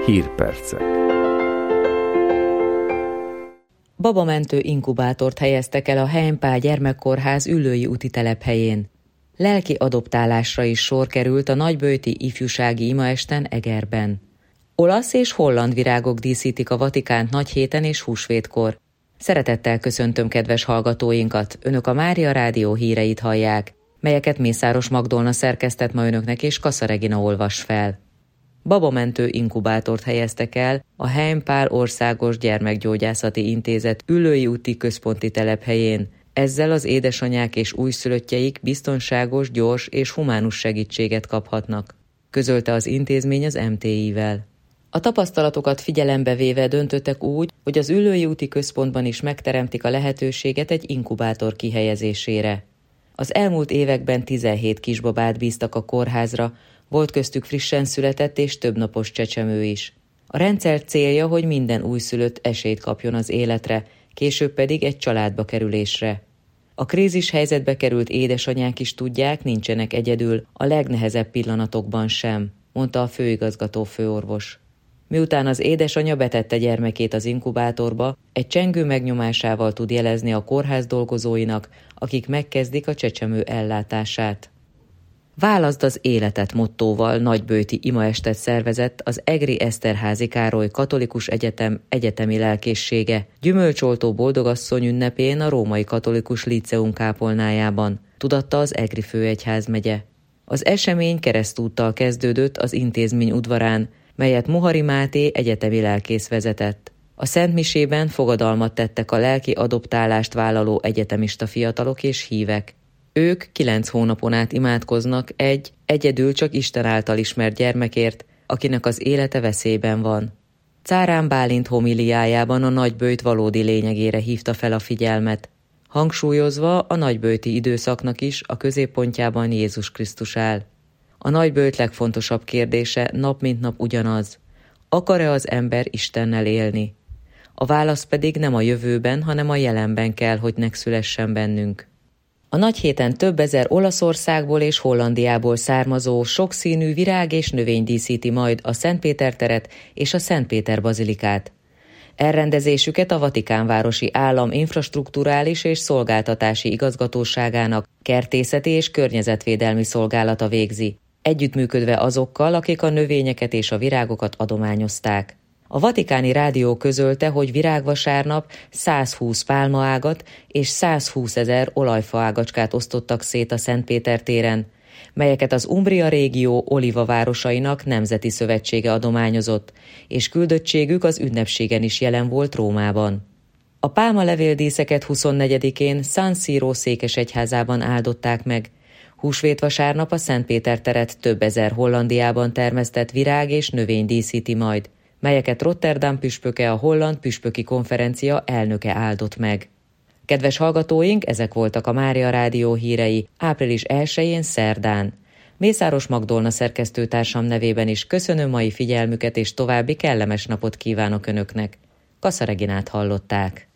Hírpercek. Babamentő inkubátort helyeztek el a Heim-Pál gyermekkórház Üllői úti telephelyén. Lelki adoptálásra is sor került a nagyböjti ifjúsági imaesten Egerben. Olasz és holland virágok díszítik a Vatikánt nagyhéten és húsvétkor. Szeretettel köszöntöm kedves hallgatóinkat, önök a Mária Rádió híreit hallják, melyeket Mészáros Magdolna szerkesztett ma önöknek és Kassa Regina olvas fel. Babamentő inkubátort helyeztek el a Heim-Pál Országos Gyermekgyógyászati Intézet Üllői úti központi telephelyén. Ezzel az édesanyák és újszülöttjeik biztonságos, gyors és humánus segítséget kaphatnak, közölte az intézmény az MTI-vel. A tapasztalatokat figyelembe véve döntöttek úgy, hogy az Üllői úti központban is megteremtik a lehetőséget egy inkubátor kihelyezésére. Az elmúlt években 17 kisbabát bíztak a kórházra, volt köztük frissen született és többnapos csecsemő is. A rendszer célja, hogy minden újszülött esélyt kapjon az életre, később pedig egy családba kerülésre. A krízis helyzetbe került édesanyák is tudják, nincsenek egyedül, a legnehezebb pillanatokban sem, mondta a főigazgató főorvos. Miután az édesanya betette gyermekét az inkubátorba, egy csengő megnyomásával tud jelezni a kórház dolgozóinak, akik megkezdik a csecsemő ellátását. Válaszd az életet mottóval nagyböjti imaestet szervezett az Egri Eszterházy Károly Katolikus Egyetem egyetemi lelkészsége gyümölcsoltó boldogasszony ünnepén a Római Katolikus Líceum kápolnájában, tudatta az Egri főegyházmegye. Az esemény keresztúttal kezdődött az intézmény udvarán, melyet Mohari Máté egyetemi lelkész vezetett. A szentmisében fogadalmat tettek a lelki adoptálást vállaló egyetemista fiatalok és hívek. Ők 9 hónapon át imádkoznak egy egyedül csak Isten által ismert gyermekért, akinek az élete veszélyben van. Cárán Bálint homiliájában a nagyböjt valódi lényegére hívta fel a figyelmet, hangsúlyozva a nagyböjti időszaknak is a középpontjában Jézus Krisztus áll. A nagyböjt legfontosabb kérdése nap mint nap ugyanaz: akar-e az ember Istennel élni? A válasz pedig nem a jövőben, hanem a jelenben kell, hogy megszülessen bennünk. A nagyhéten több ezer Olaszországból és Hollandiából származó sokszínű virág és növény díszíti majd a Szentpéter teret és a Szentpéter bazilikát. Elrendezésüket a Vatikánvárosi Állam infrastrukturális és szolgáltatási igazgatóságának kertészeti és környezetvédelmi szolgálata végzi, együttműködve azokkal, akik a növényeket és a virágokat adományozták. A Vatikáni Rádió közölte, hogy virágvasárnap 120 pálmaágat és 120 000 olajfaágacskát osztottak szét a Szentpéter téren, melyeket az Umbria régió olívavárosainak nemzeti szövetsége adományozott, és küldöttségük az ünnepségen is jelen volt Rómában. A pálmalevéldíszeket 24-én San Siro székesegyházában áldották meg. Húsvétvasárnap a Szentpéter teret több ezer Hollandiában termesztett virág és növény díszíti majd, melyeket Rotterdam püspöke, a Holland Püspöki Konferencia elnöke áldott meg. Kedves hallgatóink, ezek voltak a Mária Rádió hírei április 1-én szerdán. Mészáros Magdolna szerkesztőtársam nevében is köszönöm mai figyelmüket, és további kellemes napot kívánok önöknek. Kassa Reginát hallották.